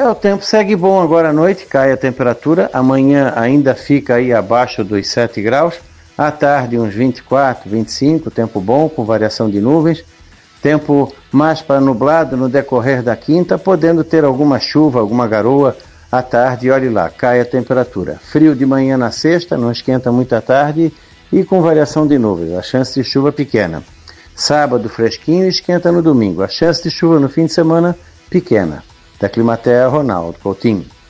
O tempo segue bom agora à noite, cai a temperatura, amanhã ainda fica aí abaixo dos 7 graus, à tarde uns 24, 25, tempo bom, com variação de nuvens, tempo mais para nublado no decorrer da quinta, podendo ter alguma chuva, alguma garoa à tarde, e olhe lá, cai a temperatura. Frio de manhã na sexta, não esquenta muito à tarde, e com variação de nuvens, a chance de chuva pequena. Sábado fresquinho e esquenta no domingo, a chance de chuva no fim de semana pequena. Da Climatea, Ronaldo Coutinho.